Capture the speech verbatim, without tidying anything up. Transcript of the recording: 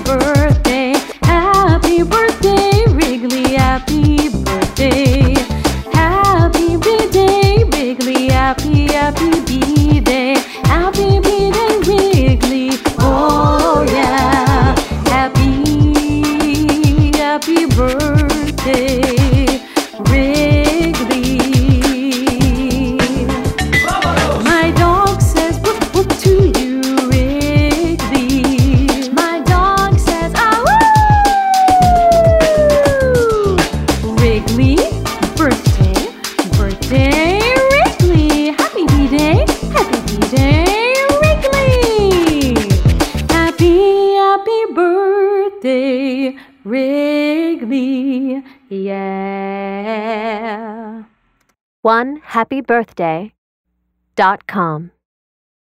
birthday, happy birthday, Wrigley, happy birthday. Happy B-Day, Wrigley, happy, happy B-Day. Happy B-Day, Wrigley, oh yeah. Happy, happy birthday, Wrigley. My dog says whoop whoop to you, Wrigley. My dog says ah woo. Wrigley, birthday, birthday, Wrigley. Happy B-Day, happy B-Day, Wrigley. Happy, happy birthday, Wrigley, yeah. one happy birthday dot com